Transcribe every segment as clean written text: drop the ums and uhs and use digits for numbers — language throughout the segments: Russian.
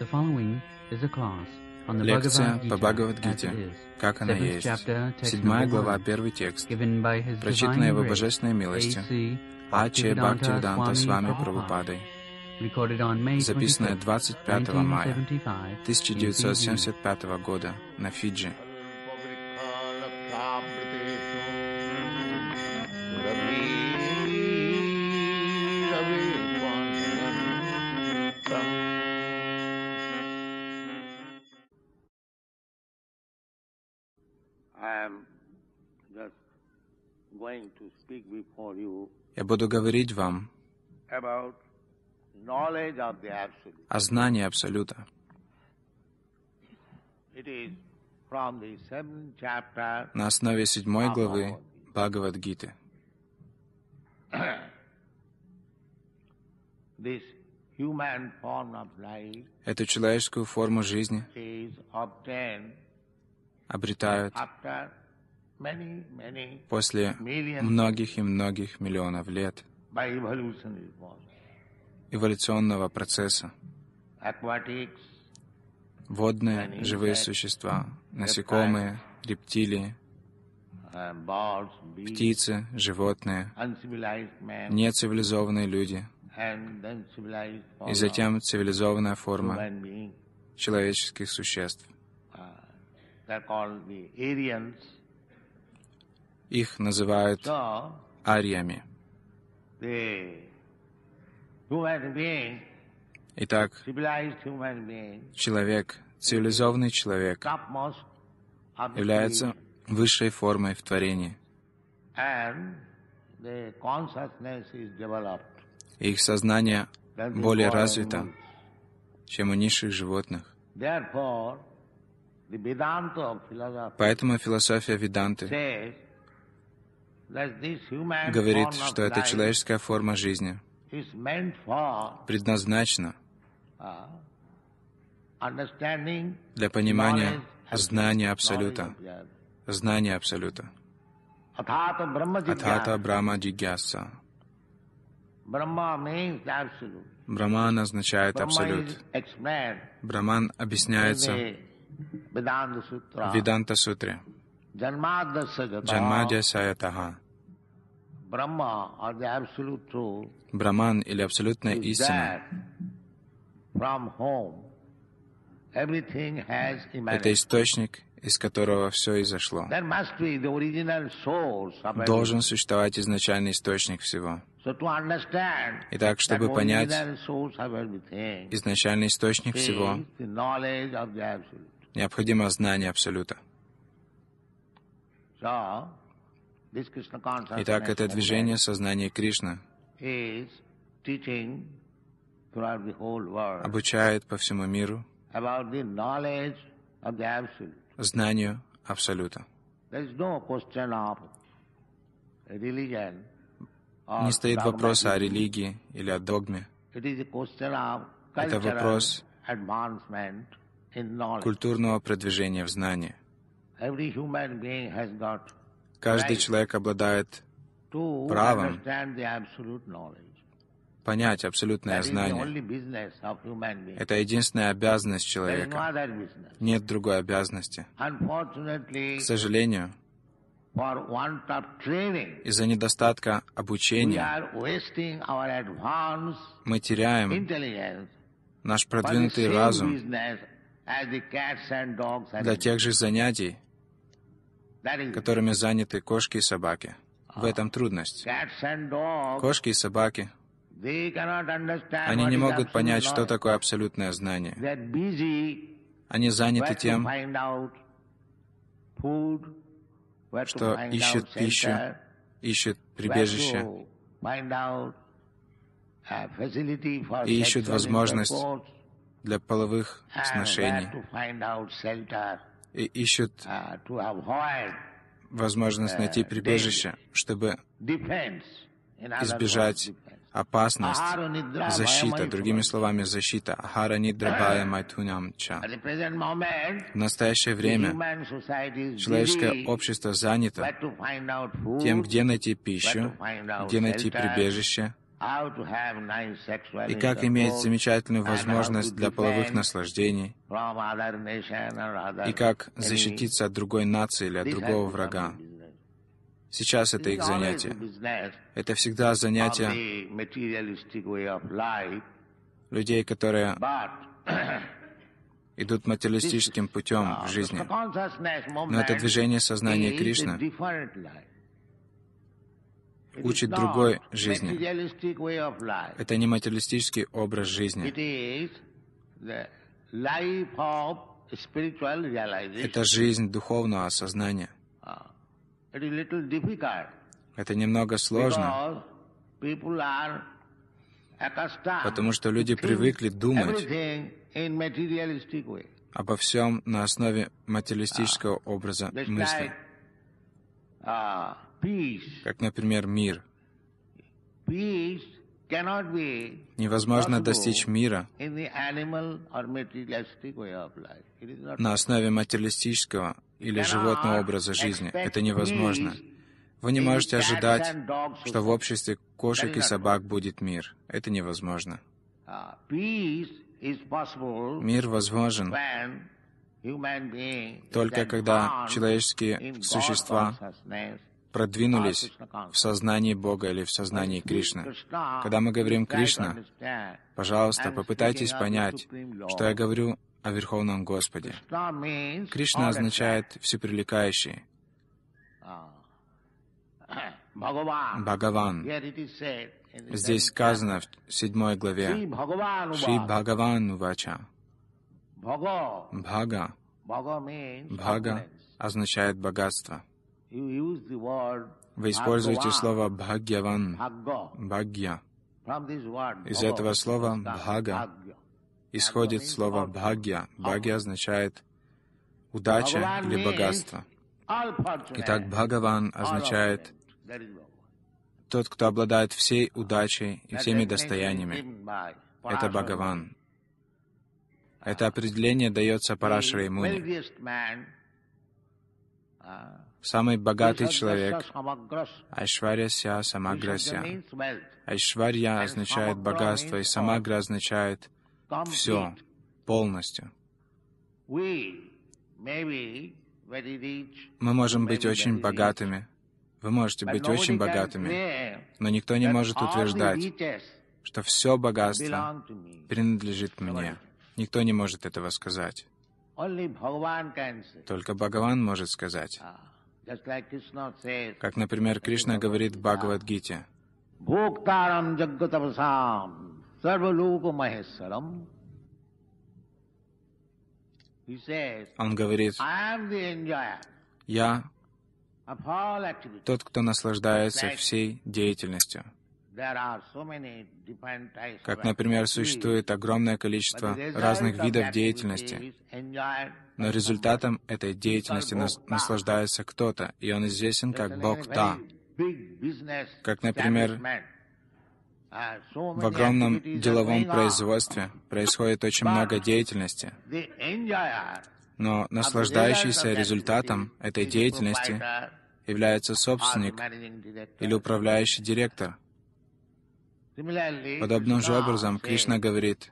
Лекция по Бхагавад-гите, как она есть. 7 глава, 1 текст, прочитанная его божественной милостью, А.Ч. Бхактивиданта Свами Прабхупадой, записанная 25 мая 1975 года на Фиджи. Я буду говорить вам о знании Абсолюта. На основе 7 главы Бхагавад-гиты. Эту человеческую форму жизни обретают после многих и многих миллионов лет эволюционного процесса. Водные живые существа, насекомые, рептилии, птицы, животные, нецивилизованные люди, и затем цивилизованная форма человеческих существ. Их называют ариями. Итак, человек, цивилизованный человек, является высшей формой в творении. Их сознание более развито, чем у низших животных. Поэтому философия Веданты говорит, что эта человеческая форма жизни предназначена для понимания знания Абсолюта. Знания Абсолюта. Атхата Брахма Джигьяса. Брахман означает Абсолют. Брахман объясняется в Веданта-сутре. Джанмадья Саятаха. Брахман или абсолютная истина — это источник, из которого все изошло. Должен существовать изначальный источник всего. Итак, чтобы понять изначальный источник всего, необходимо знание Абсолюта. Итак, это движение сознания Кришны обучает по всему миру знанию Абсолюта. Не стоит вопроса о религии или о догме. Это вопрос культурного продвижения в знании. Каждый человек обладает правом понять абсолютное знание. Это единственная обязанность человека. Нет другой обязанности. К сожалению, из-за недостатка обучения мы теряем наш продвинутый разум для тех же занятий, которыми заняты кошки и собаки. В этом трудность. Кошки и собаки, они не могут понять, что такое абсолютное знание. Они заняты тем, что ищут пищу, ищут прибежище и ищут возможность для половых сношений, и ищут возможность найти прибежище, чтобы избежать опасность, защита, другими словами, защита. Ахара нидра майтунам ча. В настоящее время человеческое общество занято тем, где найти пищу, где найти прибежище и как иметь замечательную возможность для половых наслаждений, и как защититься от другой нации или от другого врага. Сейчас это их занятие. Это всегда занятие людей, которые идут материалистическим путем в жизни. Но это движение сознания Кришны учит другой жизни. Это не материалистический образ жизни. Это жизнь духовного осознания. Это немного сложно, потому что люди привыкли думать обо всем на основе материалистического образа мысли. Как, например, мир. Невозможно достичь мира на основе материалистического или животного образа жизни. Это невозможно. Вы не можете ожидать, что в обществе кошек и собак будет мир. Это невозможно. Мир возможен только когда человеческие существа продвинулись в сознании Бога или в сознании Кришны. Когда мы говорим «Кришна», пожалуйста, попытайтесь понять, что я говорю о Верховном Господе. Кришна означает «всепривлекающий». Бхагаван. Здесь сказано в 7 главе «Шри Бхагаван Вача». Бхага. Бхага означает «богатство». Вы используете слово «бхагьяван», «бхагья». Из этого слова «бхага» исходит слово «бхагья». «Бхагья» означает «удача» или «богатство». Итак, «бхагаван» означает «тот, кто обладает всей удачей и всеми достояниями». Это «бхагаван». Это определение дается Парашаре Муни. Самый богатый человек — Айшварьяся Самаграся. Айшварья означает богатство, и Самагра означает все, полностью. Мы можем быть очень богатыми. Вы можете быть очень богатыми, но никто не может утверждать, что все богатство принадлежит мне. Никто не может этого сказать. Только Бхагаван может сказать. Как, например, Кришна говорит в Бхагавад-гите. Он говорит, «Я тот, кто наслаждается всей деятельностью». Как, например, существует огромное количество разных видов деятельности, но результатом этой деятельности наслаждается кто-то, и он известен как Бхокта. Как, например, в огромном деловом производстве происходит очень много деятельности, но наслаждающийся результатом этой деятельности является собственник или управляющий директор. Подобным же образом Кришна говорит,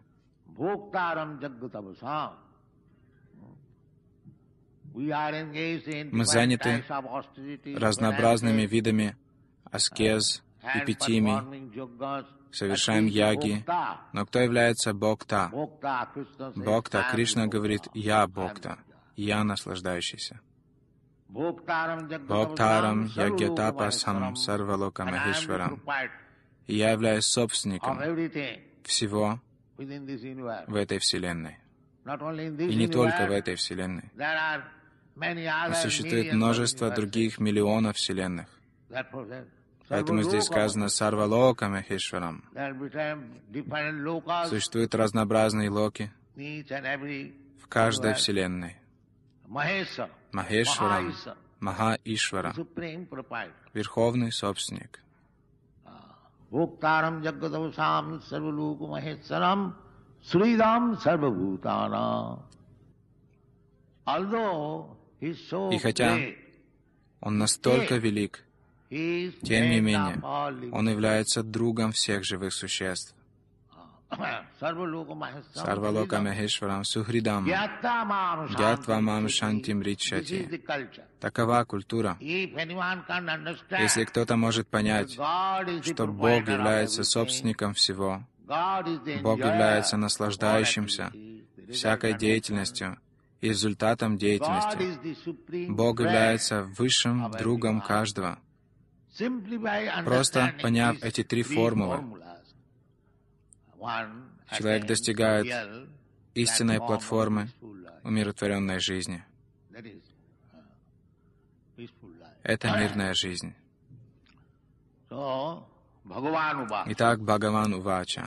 мы заняты разнообразными видами аскез, эпитимий, совершаем яги, но кто является Бхокта? Бхокта, Кришна говорит, я Бхокта, я наслаждающийся. Бхоктарам ягьятапасам сарвалока махешварам. И я являюсь собственником всего в этой Вселенной. И не только в этой Вселенной. Но существует множество других миллионов Вселенных. Поэтому здесь сказано «Сарвалока Махешварам». Существуют разнообразные локи в каждой Вселенной. Махешварам, Маха-Ишвара, Верховный Собственник. Bhoktaram Jagadavasam Sarvaluku Maheswaram Sridam Sarvabhutana. И хотя Он настолько велик, Тем не менее, Он является другом всех живых существ. Сарвалока Махешварам Сухридам Гьятва Мам Шантим Ричати. Такова культура. Если кто-то может понять, что Бог является собственником всего, Бог является наслаждающимся всякой деятельностью и результатом деятельности, Бог является высшим другом каждого. Просто поняв эти три формулы, человек достигает истинной платформы умиротворенной жизни. Это мирная жизнь. Итак, Бхагаван Увача.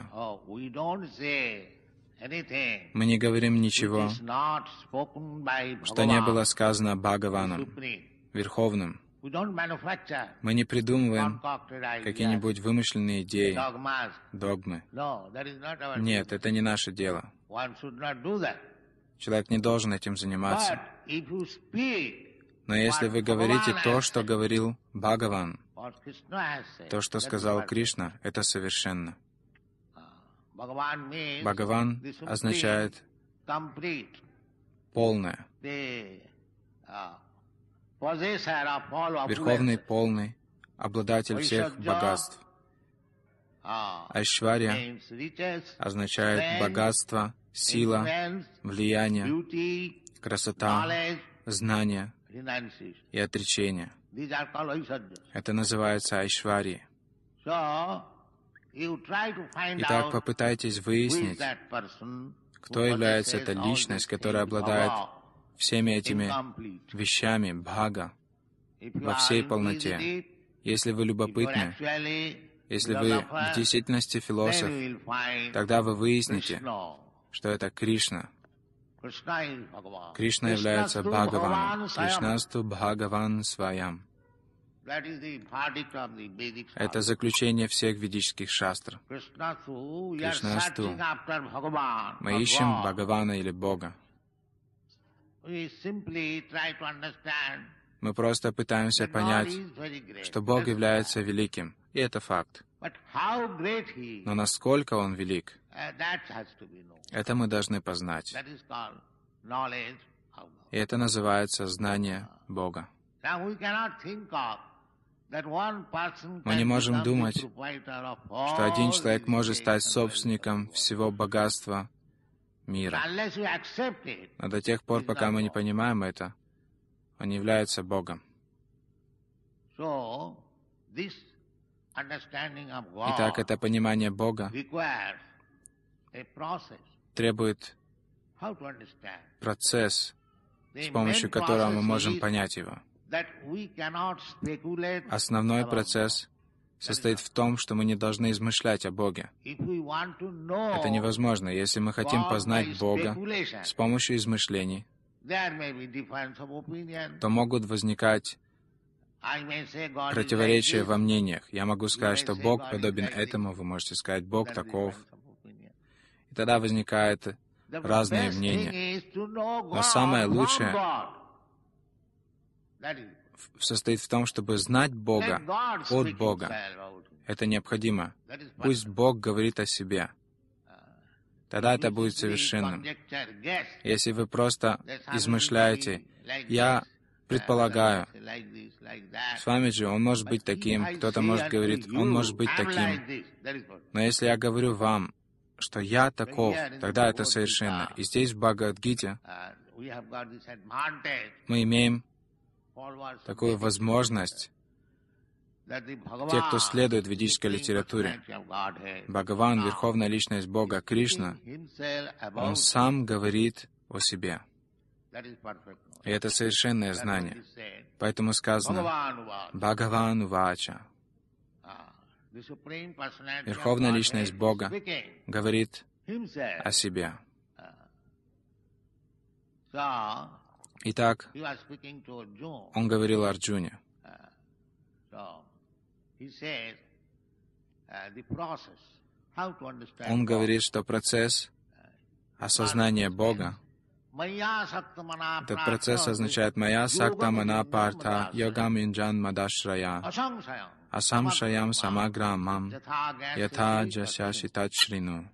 Мы не говорим ничего, что не было сказано Бхагаваном, Верховным. Мы не придумываем какие-нибудь вымышленные идеи, догмы. Нет, это не наше дело. Человек не должен этим заниматься. Но если вы говорите то, что говорил Бхагаван, то, что сказал Кришна, это совершенно. Бхагаван означает полное. Верховный, полный, обладатель всех богатств. Айшварья означает богатство, сила, влияние, красота, знание и отречение. Это называется Айшварья. Итак, попытайтесь выяснить, кто является эта личность, которая обладает всеми этими вещами Бхага во всей полноте. Если вы любопытны, если вы в действительности философ, тогда вы выясните, что это Кришна. Кришна является Бхагаваном. Кришнасту Бхагаван Сваям. Это заключение всех ведических шастр. Кришнасту. Мы ищем Бхагавана или Бога. Мы просто пытаемся понять, что Бог является великим, и это факт. Но насколько Он велик, это мы должны познать. И это называется знание Бога. Мы не можем думать, что один человек может стать собственником всего богатства мира. Но до тех пор, пока мы не понимаем это, Он является Богом. Итак, это понимание Бога требует процесс, с помощью которого мы можем понять его. Основной процесс состоит в том, что мы не должны измышлять о Боге. Это невозможно. Если мы хотим познать Бога с помощью измышлений, то могут возникать противоречия во мнениях. Я могу сказать, что Бог подобен этому, вы можете сказать, Бог таков. И тогда возникают разные мнения. Но самое лучшее состоит в том, чтобы знать Бога от Бога. Это необходимо. Пусть Бог говорит о себе. Тогда это будет совершенным. Если вы просто измышляете, я предполагаю, с вами же он может быть таким, кто-то может говорить, он может быть таким. Но если я говорю вам, что я таков, тогда это совершенно. И здесь в Бхагавад-гите мы имеем такую возможность, те, кто следует ведической литературе, Бхагаван, Верховная Личность Бога, Кришна, Он сам говорит о себе. И это совершенное знание. Поэтому сказано Бхагаван Увача. Верховная Личность Бога говорит о себе. Итак, Он говорил Арджуне. Он говорит, что процесс осознания Бога Этот процесс означает «Мая сакта мана парта йогам инджан мадашрая асамшаям самаграмам ятха джася шитат шрину».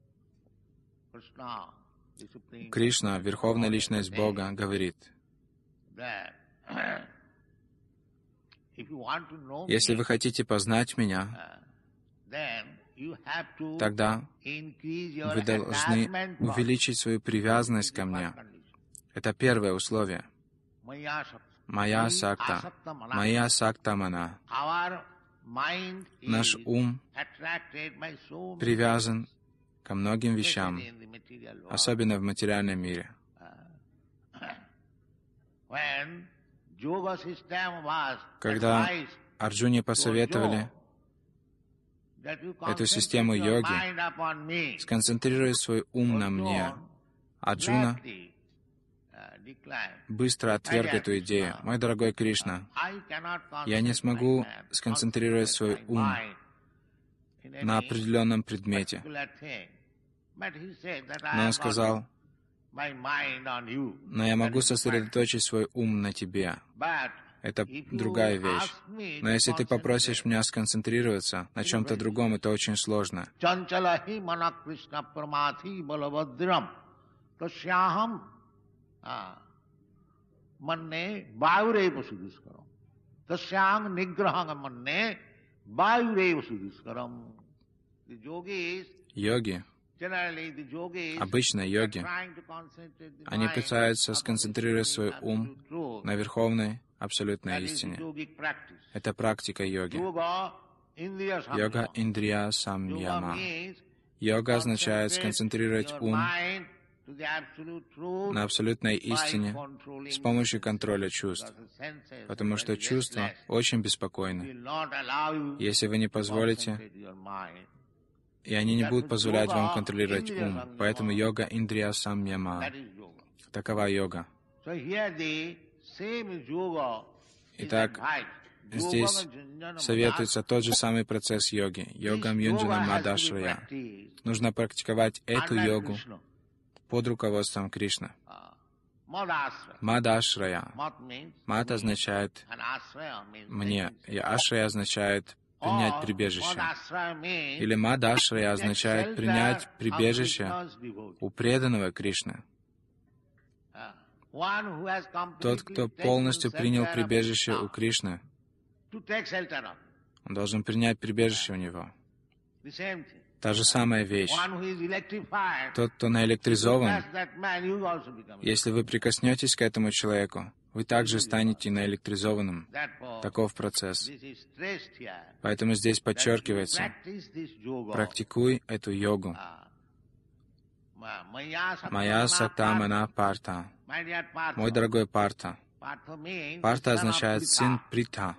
Кришна, Верховная Личность Бога, говорит: если вы хотите познать Меня, тогда вы должны увеличить свою привязанность ко Мне. Это первое условие. Мая сакта, мая сакта мана. Наш ум привязан ко многим вещам, особенно в материальном мире. Когда Арджуне посоветовали эту систему йоги, сконцентрируя свой ум на мне, Арджуна быстро отверг эту идею. Мой дорогой Кришна, я не смогу сконцентрировать свой ум на определенном предмете. Но он сказал: но я могу сосредоточить свой ум на Тебе. Это другая вещь. Но если ты попросишь меня сконцентрироваться на чем-то другом, это очень сложно. Йоги, обычно йоги, они пытаются сконцентрировать свой ум на верховной абсолютной истине. Это практика йоги. Йога индрия самьяма. Йога означает сконцентрировать ум на абсолютной истине с помощью контроля чувств, потому что чувства очень беспокойны. Если вы не позволите, и они не будут позволять вам контролировать ум. Поэтому йога индрия самьяма. Такова йога. Итак, здесь советуется тот же самый процесс йоги. Йогам юнджана мадашрая. Нужно практиковать эту йогу под руководством Кришны. Мадашрая. Мад означает «мне», и ашрая означает «принять прибежище». Или мадашрая означает «принять прибежище» у преданного Кришны. Тот, кто полностью принял прибежище у Кришны, он должен принять прибежище у Него. Та же самая вещь. Тот, кто наэлектризован, если вы прикоснетесь к этому человеку, вы также станете наэлектризованным. Таков процесс. Поэтому здесь подчеркивается: практикуй эту йогу. Мая сакта мана парта. Мой дорогой Парта. Парта означает сын Притха.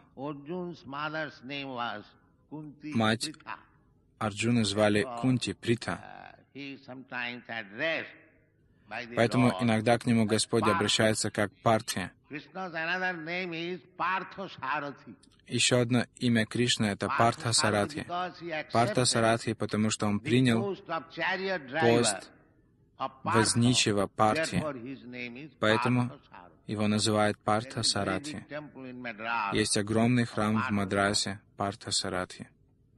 Мать Арджуны звали Кунти Притха. Поэтому иногда к нему Господь обращается как Партхе. Еще одно имя Кришны — это Партха Саратхи. Партха Саратхи, потому что он принял пост возничего Партхи. Поэтому его называют Партха Саратхи. Есть огромный храм в Мадрасе Партха Саратхи.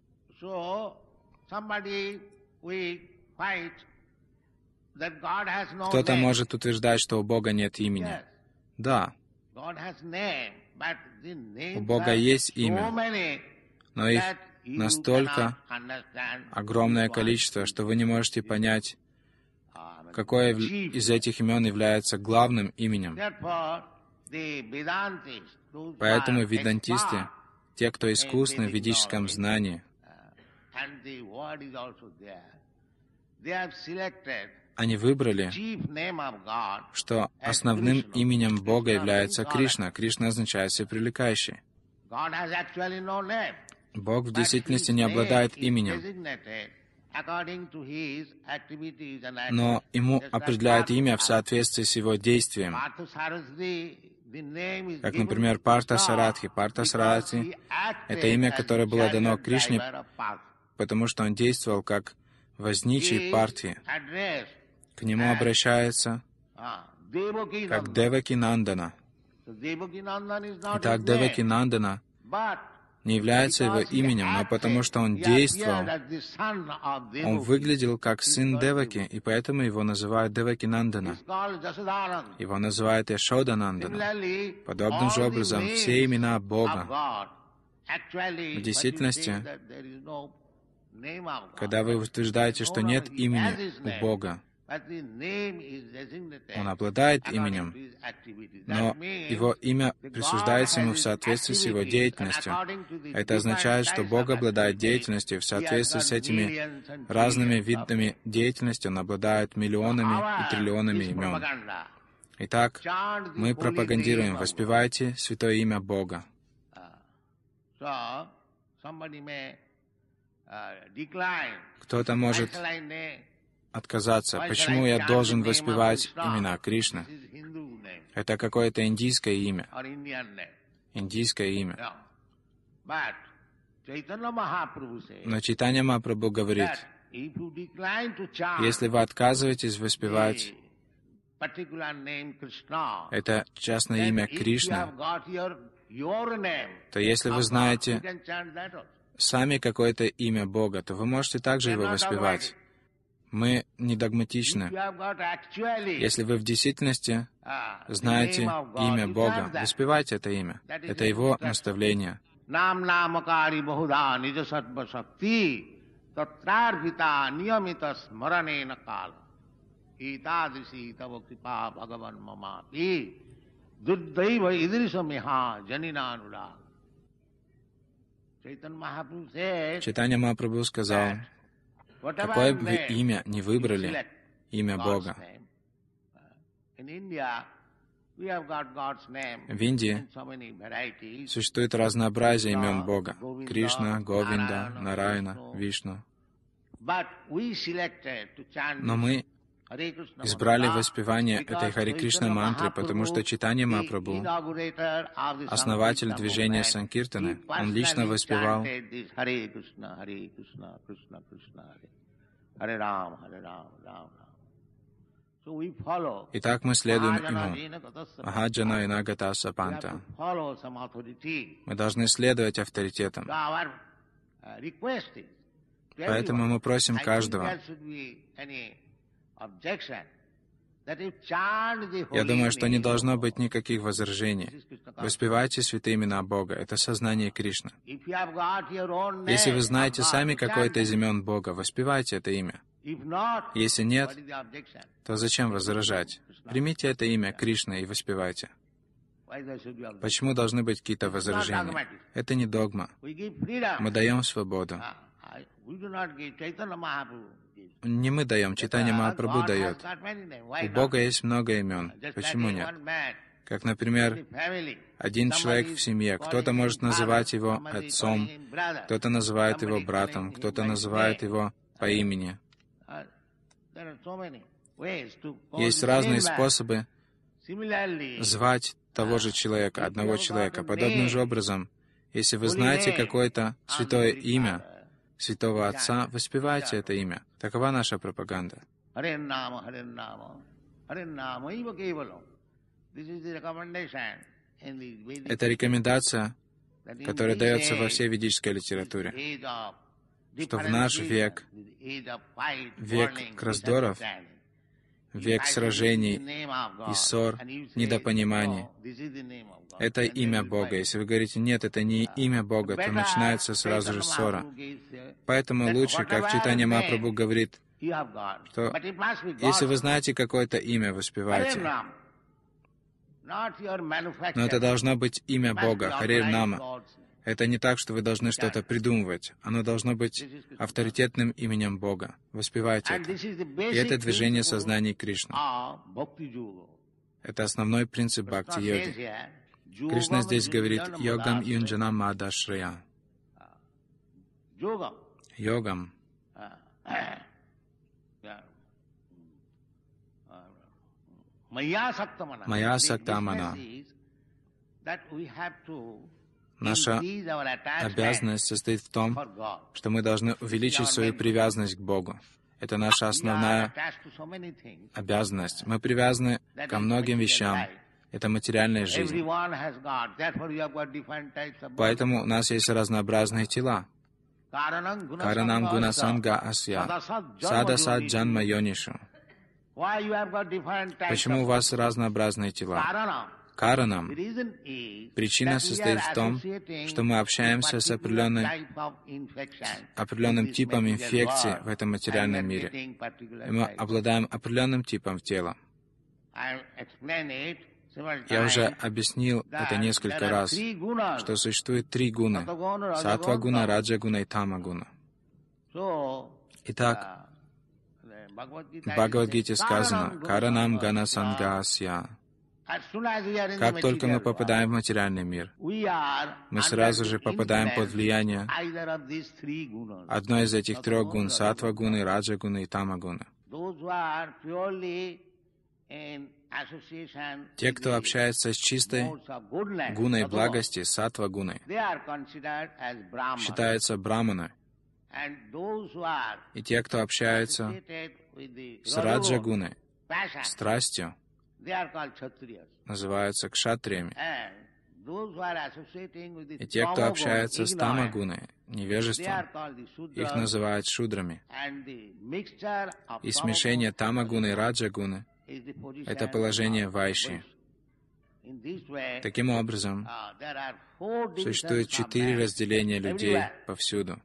Кто-то может утверждать, что у Бога нет имени. Да, у Бога есть имя, но их настолько огромное количество, что вы не можете понять, какое из этих имен является главным именем. Поэтому ведантисты, те, кто искусны в ведическом знании, они выбрали, что основным именем Бога является Кришна. Кришна означает «всепривлекающий». Бог в действительности не обладает именем, но Ему определяют имя в соответствии с Его действием. Как, например, Партха Саратхи. Партха Саратхи — это имя, которое было дано Кришне, потому что он действовал как возничий Партхи. К нему обращается как Деваки Нандана. Итак, Деваки Нандана не является его именем, но потому что он действовал, он выглядел как сын Деваки, и поэтому его называют Деваки Нандана. Его называют Яшода Нандана. Подобным же образом, все имена Бога, в действительности, когда вы утверждаете, что нет имени у Бога, он обладает именем, но его имя присуждается ему в соответствии с его деятельностью. Это означает, что Бог обладает деятельностью, в соответствии с этими разными видами деятельности он обладает миллионами и триллионами имен. Итак, мы пропагандируем, воспевайте святое имя Бога. Кто-то может отказаться. Почему я должен воспевать имена Кришны? Это какое-то индийское имя. Индийское имя. Но Чайтанья Махапрабху говорит, если вы отказываетесь воспевать это частное имя Кришны, то если вы знаете сами какое-то имя Бога, то вы можете также его воспевать. Мы не догматичны. Если вы в действительности знаете имя Бога, воспевайте это имя. Это Его наставление. Чайтанья Махапрабху сказал, какое бы вы имя не выбрали, имя Бога. В Индии существует разнообразие имен Бога. Кришна, Говинда, Нараяна, Вишну. Но мы избрали воспевание этой Харе Кришна мантры, потому что Чайтанья Махапрабху, основатель движения Санкиртаны, он лично воспевал Итак, мы следуем ему. Ахаджана инагата сапанта. Мы должны следовать авторитетам. Поэтому мы просим каждого. Я думаю, что не должно быть никаких возражений. Воспевайте святые имена Бога. Это сознание Кришны. Если вы знаете сами какое-то из имен Бога, воспевайте это имя. Если нет, то зачем возражать? Примите это имя Кришны и воспевайте. Почему должны быть какие-то возражения? Это не догма. Мы даем свободу. Не мы даем, Чайтанья Махапрабху дает. У Бога есть много имен. Почему нет? Как, например, один человек в семье. Кто-то может называть его отцом, кто-то называет его братом, кто-то называет его по имени. Есть разные способы звать того же человека, одного человека. Подобным же образом, если вы знаете какое-то святое имя Святого Отца, воспевайте это имя. Такова наша пропаганда. Это рекомендация, которая дается во всей ведической литературе, что в наш век, век раздоров, век сражений и ссор, недопониманий, это имя Бога. Если вы говорите, нет, это не имя Бога, то начинается сразу же ссора. Поэтому лучше, как Чайтанья Махапрабху говорит, что если вы знаете какое-то имя, воспевайте. Но это должно быть имя Бога, Харе Нама. Это не так, что вы должны что-то придумывать. Оно должно быть авторитетным именем Бога. Воспевайте это. И это движение сознаний Кришны. Это основной принцип бхакти-йоги. Кришна здесь говорит «йогам юнджанам мадашрая». Йогам. Мая сактамана. Наша обязанность состоит в том, что мы должны увеличить свою привязанность к Богу. Это наша основная обязанность. Мы привязаны ко многим вещам. Это материальная жизнь. Поэтому у нас есть разнообразные тела. Каранам гуна санга асья. Сада сад джанма йонишу. Почему у вас разнообразные тела? Каранам. Причина состоит в том, что мы общаемся с определенным типом инфекции в этом материальном мире. И мы обладаем определенным типом тела. Я уже объяснил это несколько раз, что существует 3 гуны — сатва-гуна, раджа-гуна и тама-гуна. Итак, в Бхагавад-гите сказано «Каранам гана сангасья». Как только мы попадаем в материальный мир, мы сразу же попадаем под влияние одной из этих 3 гун — сатва-гуны, раджа-гуны и тама-гуны. Те, кто общается с чистой гуной благости, сатва-гуной, считаются браманой. И те, кто общается с раджа-гуной, страстью, называются кшатриями. И те, кто общается с тама-гуной, невежеством, их называют шудрами. И смешение тама-гуны и раджа-гуны — это положение вайши. Таким образом, существует 4 разделения людей повсюду.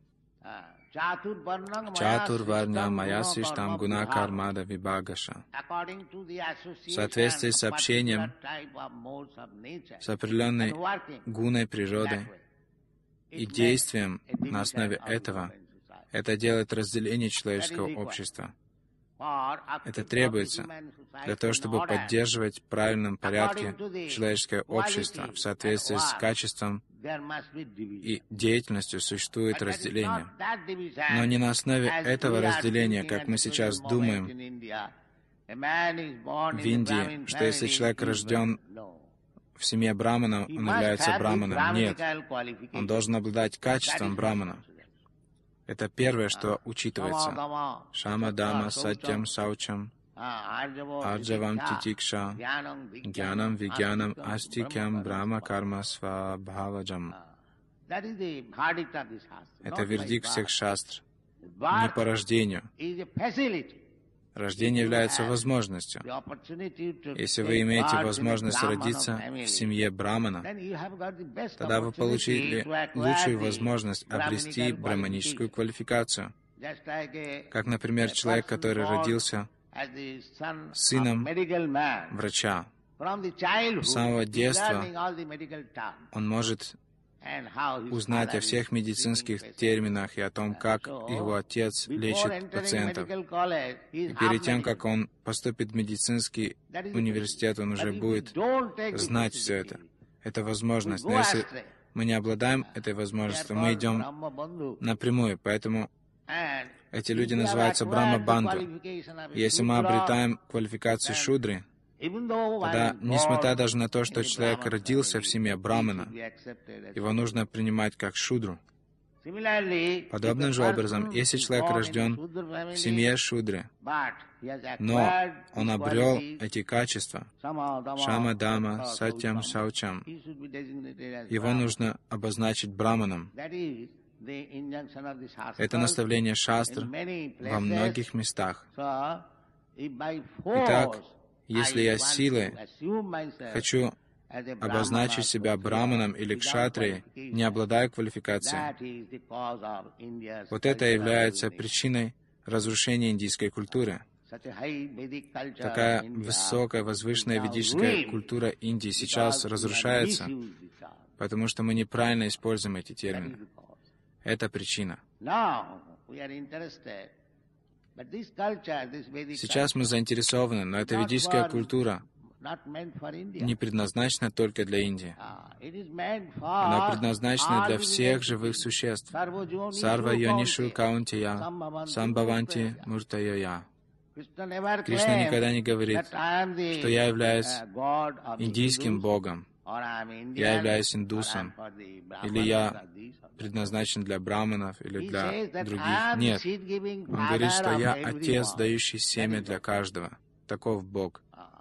Чатурварня маясиштам гуна кармада вибагаша. В соответствии с общением с определенной гуной природы и действием на основе этого, это делает разделение человеческого общества. Это требуется для того, чтобы поддерживать в правильном порядке человеческое общество. В соответствии с качеством и деятельностью существует разделение. Но не на основе этого разделения, как мы сейчас думаем в Индии, что если человек рожден в семье брамана, он является браманом. Нет, он должен обладать качеством брамана. Это первое, что учитывается. Шама дама сатьям саучам арджавам титикша гьянам вигьянам астикям брама карма свабхаваджам. Это вердикт всех шастр. Не по рождению. Рождение является возможностью. Если вы имеете возможность родиться в семье брамана, тогда вы получили лучшую возможность обрести браманическую квалификацию. Как, например, человек, который родился сыном врача. С самого детства он может узнать о всех медицинских терминах и о том, как его отец лечит пациентов. И перед тем, как он поступит в медицинский университет, он уже будет знать все это. Это возможность. Но если мы не обладаем этой возможностью, мы идем напрямую. Поэтому эти люди называются Брахма-банду. Если мы обретаем квалификацию шудры, тогда, несмотря даже на то, что человек родился в семье брамана, его нужно принимать как шудру. Подобным же образом, если человек рожден в семье шудры, но он обрел эти качества, шама дама сатьям саучам, его нужно обозначить браманом. Это наставление шастр во многих местах. Итак, если я силой хочу обозначить себя браманом или кшатрией, не обладая квалификацией, вот это является причиной разрушения индийской культуры. Такая высокая, возвышенная ведическая культура Индии сейчас разрушается, потому что мы неправильно используем эти термины. Это причина. Сейчас мы заинтересованы, но эта ведическая культура не предназначена только для Индии. Она предназначена для всех живых существ. Сарва йонишу каунтия, самбаванти муртайя. Кришна никогда не говорит, что я являюсь индийским богом, я являюсь индусом, или я предназначен для браманов или для других. Нет. Он говорит, что я Отец, дающий семя для каждого. Таков Бог.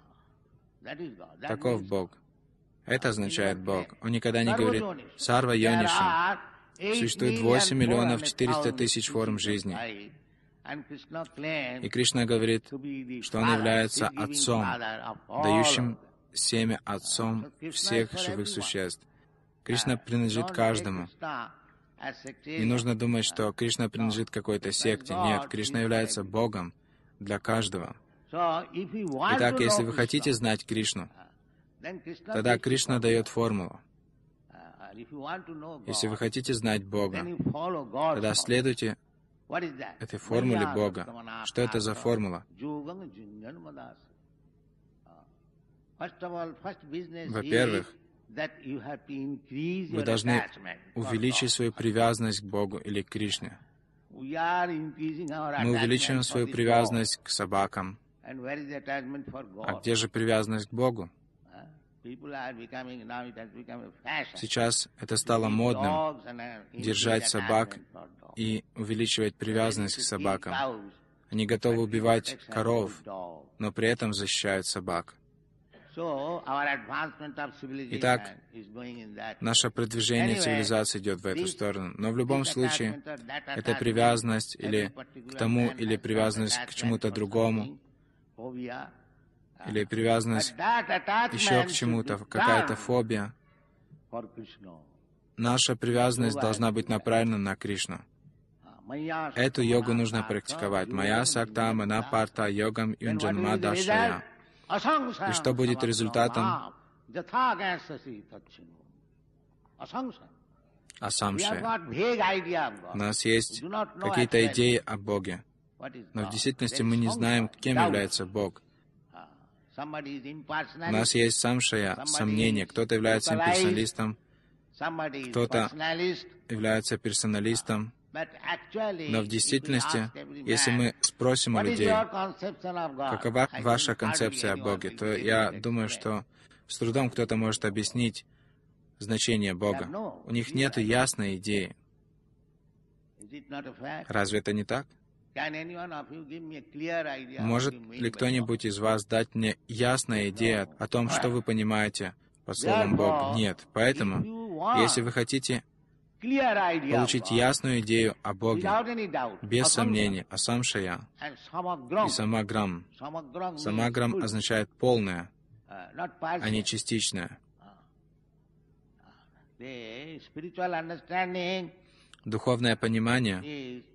Таков Бог. Это означает Бог. Он никогда не говорит «Сарва Йонишам». Существует 8 миллионов 400 тысяч форм жизни. И Кришна говорит, что Он является Отцом, дающим семя Отцом всех живых существ. Кришна принадлежит каждому. Не нужно думать, что Кришна принадлежит какой-то секте. Нет, Кришна является Богом для каждого. Итак, если вы хотите знать Кришну, тогда Кришна дает формулу. Если вы хотите знать Бога, тогда следуйте этой формуле Бога. Что это за формула? Во-первых, вы должны увеличить свою привязанность к Богу или к Кришне. Мы увеличиваем свою привязанность к собакам. А где же привязанность к Богу? Сейчас это стало модным — держать собак и увеличивать привязанность к собакам. Они готовы убивать коров, но при этом защищают собак. Итак, наше продвижение цивилизации идет в эту сторону. Но в любом случае, эта привязанность или к тому, или привязанность к чему-то другому, или привязанность еще к чему-то, какая-то фобия, наша привязанность должна быть направлена на Кришну. Эту йогу нужно практиковать. Майя сакта мана парта йогам юнджанмадашая. И что будет результатом? Асамшая. У нас есть какие-то идеи о Боге, но в действительности мы не знаем, кем является Бог. У нас есть самшая, сомнение. Кто-то является имперсоналистом, кто-то является персоналистом. Но в действительности, если мы спросим у людей, какова ваша концепция о Боге, то я думаю, что с трудом кто-то может объяснить значение Бога. У них нет ясной идеи. Разве это не так? Может ли кто-нибудь из вас дать мне ясную идею о том, что вы понимаете под словом Бог? Нет. Поэтому, если вы хотите получить ясную идею о Боге, без сомнений, асамшая и самаграм. Самаграм означает полное, а не частичное. Духовное понимание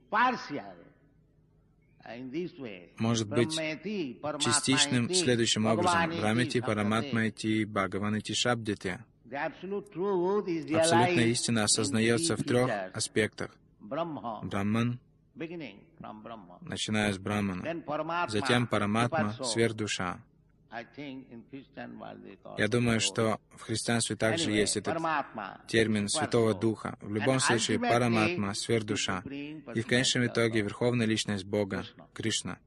может быть частичным следующим образом. Брамити, Параматмайти, Бхагаванити, Шабдити. Абсолютная истина осознается в трех аспектах. Брамман, начиная с Браммана, затем Параматма, сверхдуша. Я думаю, что в христианстве также есть этот термин Святого Духа. В любом случае, Параматма, сверхдуша. И в конечном итоге Верховная Личность Бога, Кришна.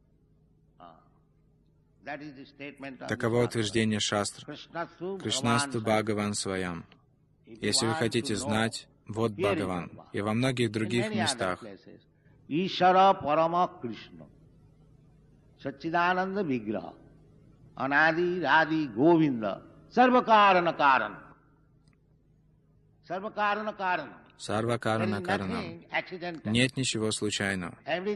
Таково утверждение шастр. Кришнасту Бхагаван Сваям. Если вы хотите знать, вот Бхагаван. И во многих других местах. Ишара Парама Кришна. Саччидананда Виграха. Анади Ради Говинда. Сарвакарана Карана. Сарвакарана Карана. Сарвакарана Карана. Нет ничего случайного.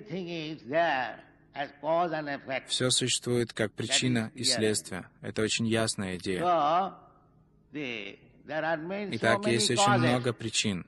Все существует как причина и следствие. Это очень ясная идея. Итак, есть очень много причин.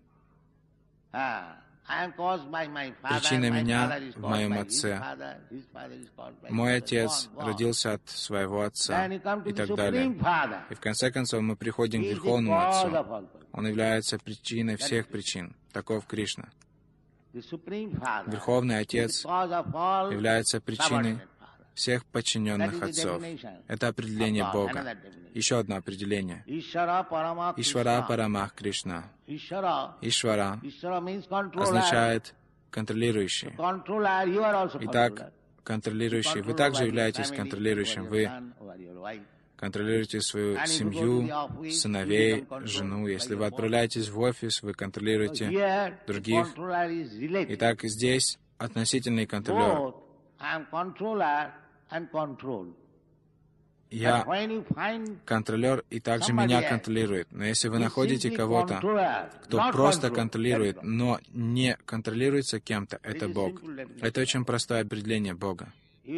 Причина меня в моем отце. Мой отец родился от своего отца и так далее. И в конце концов мы приходим к Верховному Отцу. Он является причиной всех причин. Таков Кришна. Верховный Отец является причиной всех подчиненных отцов. Это определение Бога. Еще одно определение. Ишвара Парамах Кришна. Ишвара означает контролирующий. Итак, контролирующий. Вы также являетесь контролирующим. Вы контролируете свою семью, сыновей, жену. Если вы отправляетесь в офис, вы контролируете других. Итак, здесь относительный контролер. Я контролер, и также меня контролирует. Но если вы находите кого-то, кто просто контролирует, но не контролируется кем-то, это Бог. Это очень простое определение Бога.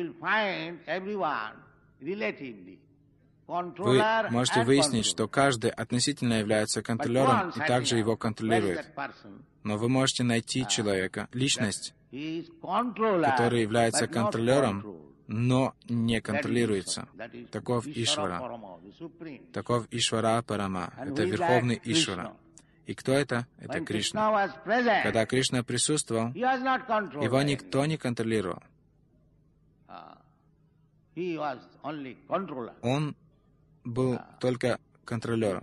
Вы можете выяснить, что каждый относительно является контролером и также его контролирует. Но вы можете найти человека, личность, который является контролером, но не контролируется. Таков Ишвара. Таков Ишвара Парама. Это Верховный Ишвара. И кто это? Это Кришна. Когда Кришна присутствовал, его никто не контролировал. Он был только контролером.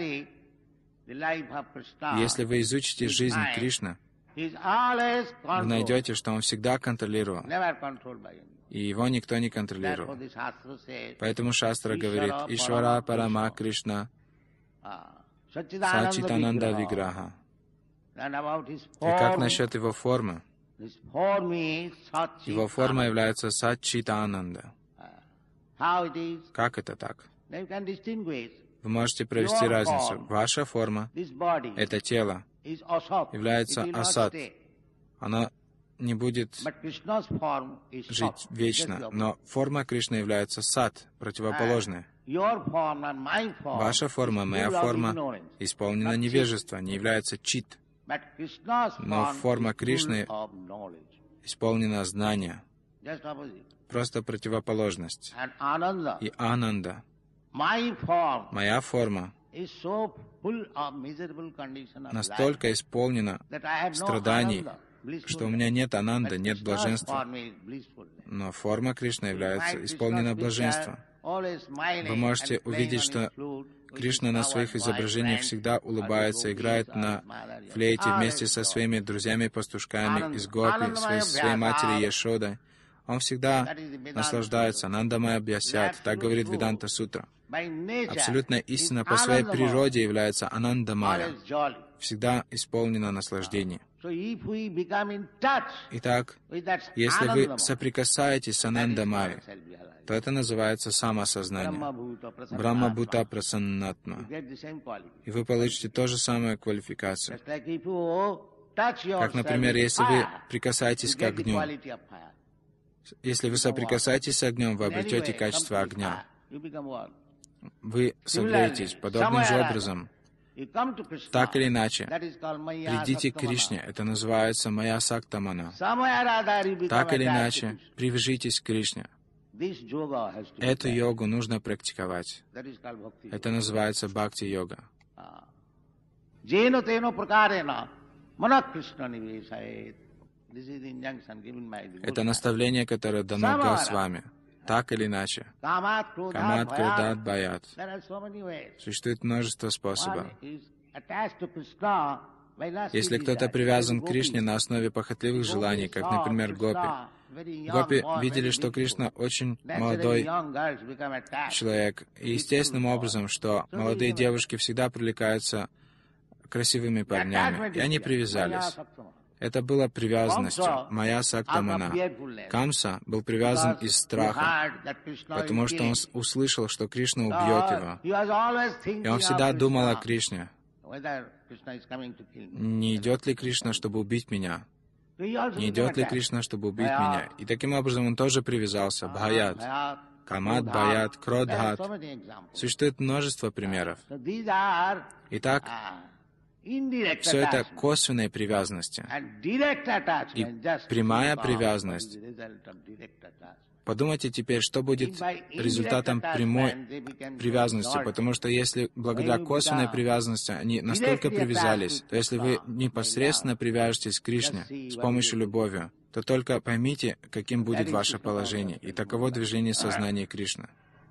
Если вы изучите жизнь Кришны, вы найдете, что он всегда контролировал, и его никто не контролировал. Поэтому Шастра говорит: Ишвара Парама Кришна Сачитананда Виграха. И как насчет его формы? Его форма является Сачитананда. Как это так? Вы можете провести разницу. Ваша форма, это тело, является асат. Она не будет жить вечно, но форма Кришны является сат, противоположная. Ваша форма, моя форма, исполнена невежества, не является чит. Но форма Кришны исполнена знания. Просто противоположность. И ананда. Моя форма настолько исполнена страданий, что у меня нет ананда, нет блаженства. Но форма Кришны является исполнена блаженства. Вы можете увидеть, что Кришна на своих изображениях всегда улыбается, играет на флейте вместе со своими друзьями-пастушками из Гопи, своей матерью Яшодой. Он всегда наслаждается. Анандамая Бьясят. Так говорит Веданта Сутра. Абсолютная истина по своей природе является Анандамая. Всегда исполнена наслаждением. Итак, если вы соприкасаетесь с Анандамайей, то это называется самосознание. Брахма-бхута прасаннатма. И вы получите ту же самую квалификацию. Как, например, если вы прикасаетесь к огню. Если вы соприкасаетесь с огнем, вы обретете качество огня. Вы согреетесь. Подобным же образом, так или иначе, придите к Кришне. Это называется Мая Сактамана. Так или иначе, привяжитесь к Кришне. Эту йогу нужно практиковать. Это называется бхакти-йога. Это наставление, которое дано Госвами. Так или иначе. Камат, крадат, баят. Существует множество способов. Если кто-то привязан к Кришне на основе похотливых желаний, как, например, гопи. Гопи видели, что Кришна очень молодой человек. И естественным образом, что молодые девушки всегда привлекаются красивыми парнями. И они привязались. Это было привязанностью. Мая Сактамана. Камса был привязан из страха, потому что он услышал, что Кришна убьет его. И он всегда думал о Кришне. Не идет ли Кришна, чтобы убить меня? Не идет ли Кришна, чтобы убить меня? И таким образом он тоже привязался. Бхаят. Камат, Баят, Кродхат. Существует множество примеров. Итак, все это косвенные привязанности. И прямая привязанность. Подумайте теперь, что будет результатом прямой привязанности, потому что если благодаря косвенной привязанности они настолько привязались, то если вы непосредственно привяжетесь к Кришне с помощью любови, то только поймите, каким будет ваше положение, и таково движение сознания Кришны.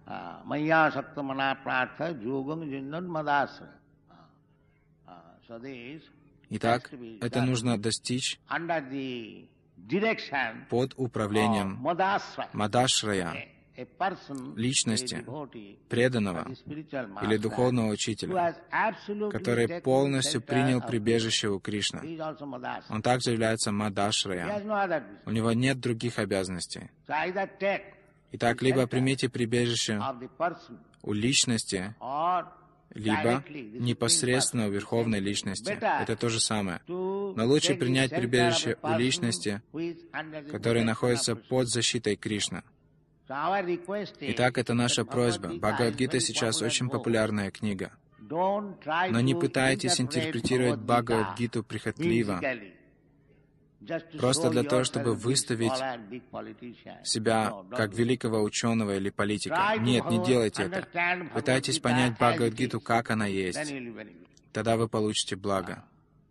Итак, это нужно достичь под управлением Мадашрая. личности, преданного или духовного учителя, который полностью принял прибежище у Кришны. Он также является Мадашрая. У него нет других обязанностей. Итак, либо примите прибежище у личности, либо непосредственно у Верховной Личности. Это то же самое. Но лучше принять прибежище у личности, которая находится под защитой Кришны. Итак, это наша просьба. Бхагавад-гита сейчас очень популярная книга. Но не пытайтесь интерпретировать Бхагавад-гиту прихотливо, просто для того, чтобы выставить себя как великого ученого или политика. Нет, не делайте это. Пытайтесь понять Бхагавад-гиту, как она есть. Тогда вы получите благо.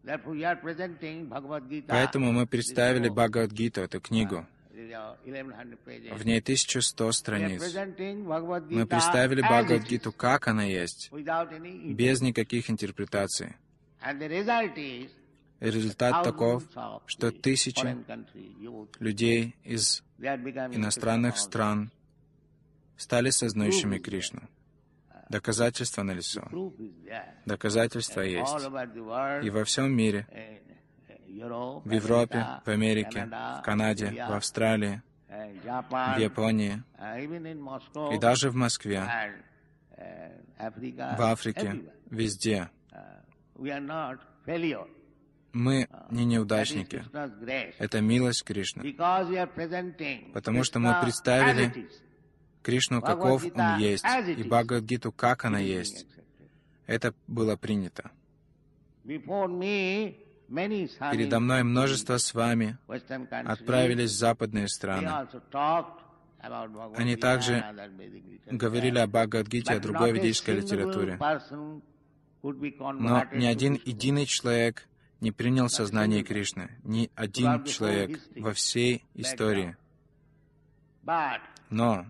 Поэтому мы представили Бхагавад-гиту, эту книгу. В ней 1100 страниц. Мы представили Бхагавад-гиту, как она есть, без никаких интерпретаций. И результат таков, что тысячи людей из иностранных стран стали сознающими Кришну. Доказательства налицо. Доказательства есть. И во всем мире, в Европе, в Америке, в Канаде, в Австралии, в Японии, и даже в Москве, в Африке, везде. Мы не неудачники. Это милость Кришны. Потому что мы представили Кришну, каков Он есть, и Бхагавад-гиту, как она есть. Это было принято. Передо мной множество с вами отправились в западные страны. Они также говорили о Бхагавад-гите, о другой ведической литературе. Но ни один единый человек не принял сознание Кришны. Ни один человек во всей истории. Но,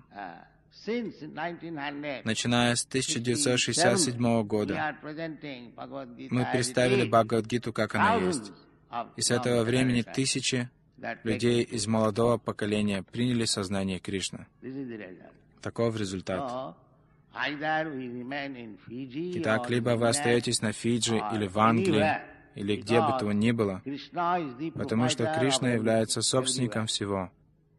начиная с 1967 года, мы представили Бхагавад-гиту, как она есть. И с этого времени тысячи людей из молодого поколения приняли сознание Кришны. Таков результат. Итак, либо вы остаетесь на Фиджи или в Англии, или где бы то ни было, потому что Кришна является собственником всего.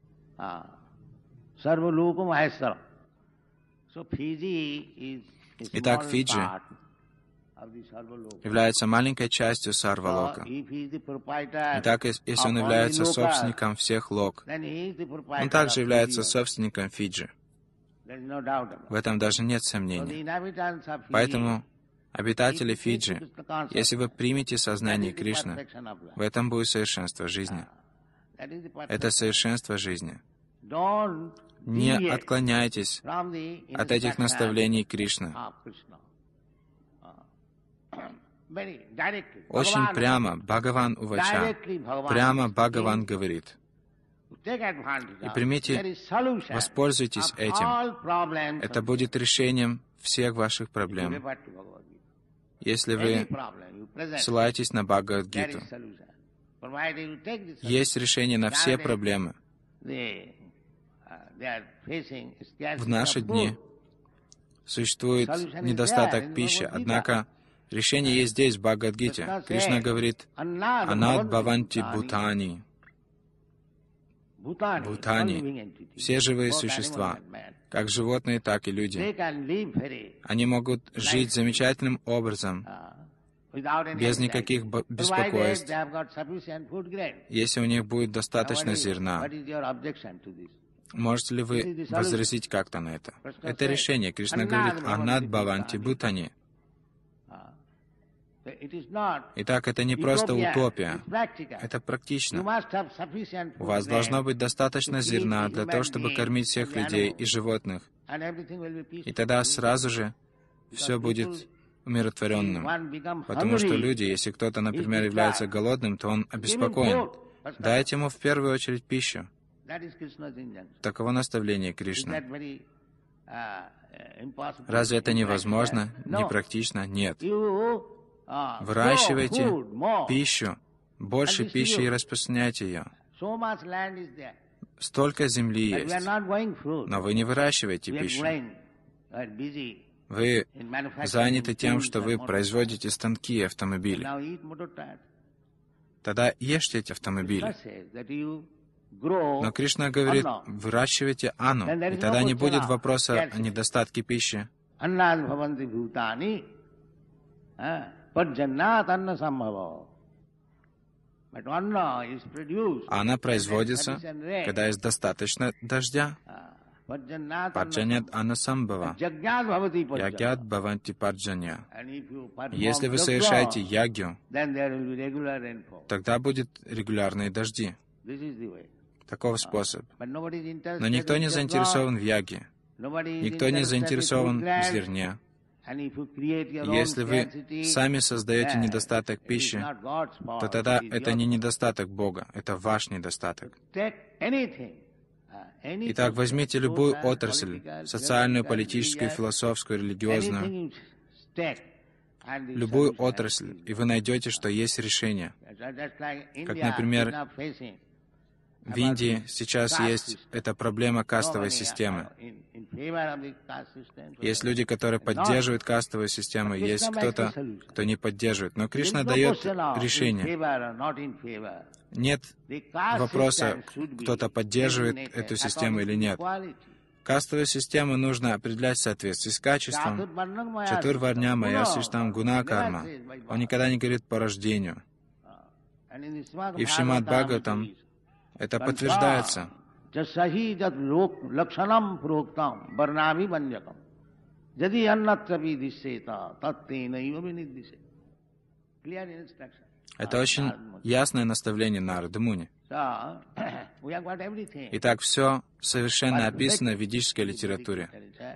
Итак, Фиджи является маленькой частью Сарвалока. Итак, если он является собственником всех лок, он также является собственником Фиджи. В этом даже нет сомнений. Поэтому обитатели Фиджи, если вы примете сознание Кришны, в этом будет совершенство жизни. Это совершенство жизни. Не отклоняйтесь от этих наставлений Кришны. Очень прямо Бхагаван Увача, прямо Бхагаван говорит. И примите, воспользуйтесь этим. Это будет решением всех ваших проблем. Если вы ссылаетесь на Бхагавад-гиту, есть решение на все проблемы. В наши дни существует недостаток пищи, однако решение есть здесь, в Бхагавад-гите. Кришна говорит: «Анад бхаванти бхутани». Бхутани — все живые существа, как животные, так и люди. Они могут жить замечательным образом, без никаких беспокойств, если у них будет достаточно зерна. Можете ли вы возразить как-то на это? Это решение. Кришна говорит: «Анад бхаванти бхутани». Итак, это не просто утопия, это практично. У вас должно быть достаточно зерна для того, чтобы кормить всех людей и животных. И тогда сразу же все будет умиротворенным. Потому что люди, если кто-то, например, является голодным, то он обеспокоен. Дайте ему в первую очередь пищу. Таково наставление Кришны. Разве это невозможно, непрактично? Нет. Выращивайте пищу, больше пищи и распространяйте ее. столько земли есть, но вы не выращиваете пищу. Вы заняты тем, что вы производите станки и автомобили. Тогда ешьте эти автомобили. Но Кришна говорит, выращивайте анну, и тогда не будет вопроса о недостатке пищи. Анна производится, когда есть достаточно дождя. Парджанят анна самбхава. Ягьят бхаванти парджанья. Если вы совершаете ягью, тогда будут регулярные дожди. Таков способ. Но никто не заинтересован в яге. Никто не заинтересован в зерне. Если вы сами создаете недостаток пищи, то тогда это не недостаток Бога, это ваш недостаток. Итак, возьмите любую отрасль, социальную, политическую, философскую, религиозную, любую отрасль, и вы найдете, что есть решение. Как, например, в Индии сейчас есть эта проблема кастовой системы. Есть люди, которые поддерживают кастовую систему, есть кто-то, кто не поддерживает. Но Кришна дает решение. Нет вопроса, кто-то поддерживает эту систему или нет. Кастовую систему нужно определять в соответствии с качеством. Чатурварня мая сриштам гуна карма. Он никогда не говорит по рождению. И в Шримад Бхагаватам это подтверждается. Это очень ясное наставление Нарады Муни. Итак, все совершенно описано в ведической литературе.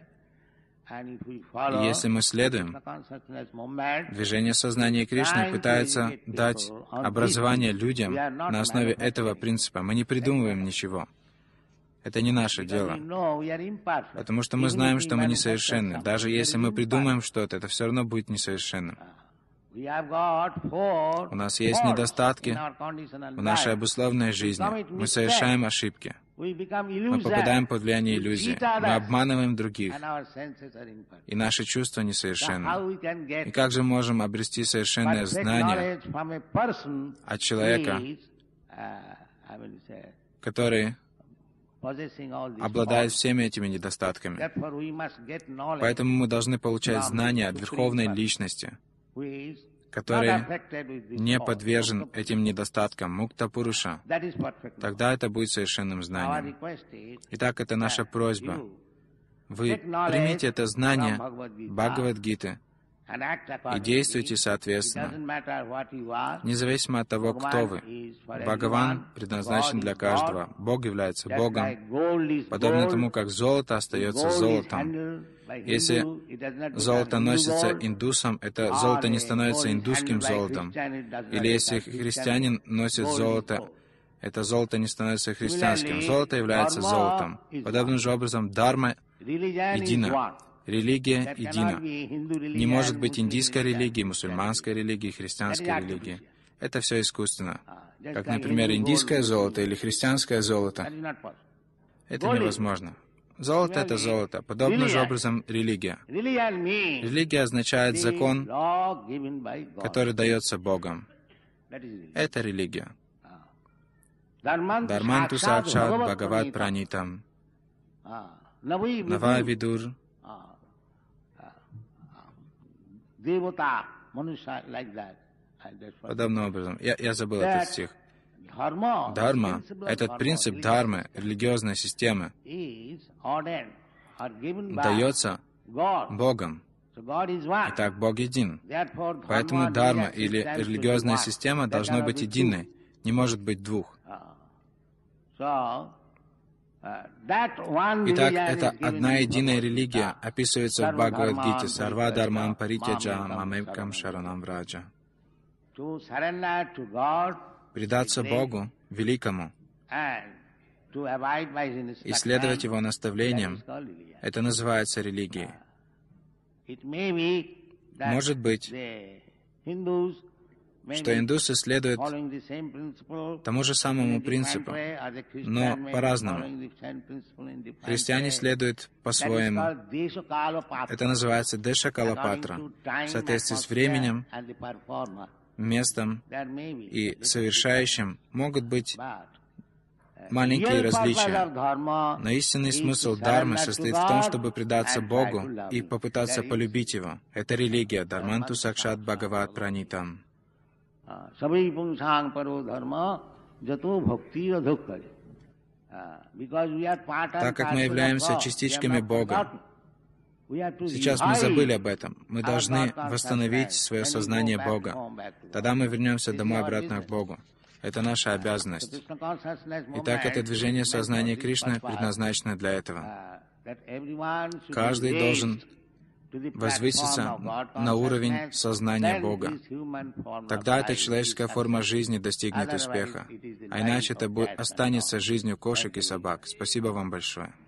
И если мы следуем, движение сознания Кришны пытается дать образование людям на основе этого принципа. Мы не придумываем ничего. Это не наше дело. Потому что мы знаем, что мы несовершенны. Даже если мы придумаем что-то, это все равно будет несовершенным. У нас есть недостатки в нашей обусловленной жизни. Мы совершаем ошибки. Мы попадаем под влияние иллюзии. Мы обманываем других. И наши чувства несовершенны. И как же можем обрести совершенное знание от человека, который обладает всеми этими недостатками? Поэтому мы должны получать знания от Верховной Личности, который не подвержен этим недостаткам Мукта-Пуруша. Тогда это будет совершенным знанием. Итак, это наша просьба. Вы примите это знание Бхагавад-гиты и действуйте соответственно, независимо от того, кто вы. Бхагаван предназначен для каждого. Бог является Богом, подобно тому, как золото остается золотом. Если золото носится индусом, это золото не становится индусским золотом. Или если христианин носит золото, это золото не становится христианским. Золото является золотом. Подобным же образом дхарма едина. Религия едина. Не может быть индийской религии, мусульманской религии, христианской религии. Это все искусственно. Как, например, индийское золото или христианское золото. Это невозможно. Золото — это золото. Подобным же образом религия. Религия означает закон, который дается Богом. Это религия. Дharmantу сакшат бхагават пранитам. Нава видур. Подобным образом. Я забыл этот стих. Дхарма, этот принцип дхармы, религиозной системы, дается Богом. Итак, Бог един. Поэтому дхарма или религиозная система должна быть единой, не может быть двух. Итак, эта одна единая религия описывается в Бхагавад-гите «Сарва дхармам паритяджа мамекам шаранам враджа». Предаться Богу, великому, и следовать Его наставлениям, это называется религией. Может быть, что индусы следуют тому же самому принципу, но по-разному. Христиане следуют по-своему. Это называется Деша Калапатра, в соответствии с временем, местом и совершающим могут быть маленькие различия. Но истинный смысл дхармы состоит в том, чтобы предаться Богу и попытаться полюбить Его. Это религия. Дхарманту сакшат бхагават пранитам. Так как мы являемся частичками Бога, сейчас мы забыли об этом. Мы должны восстановить свое сознание Бога. Тогда мы вернемся домой обратно к Богу. Это наша обязанность. Итак, это движение сознания Кришны предназначено для этого. Каждый должен возвыситься на уровень сознания Бога. Тогда эта человеческая форма жизни достигнет успеха. А иначе это останется жизнью кошек и собак. Спасибо вам большое.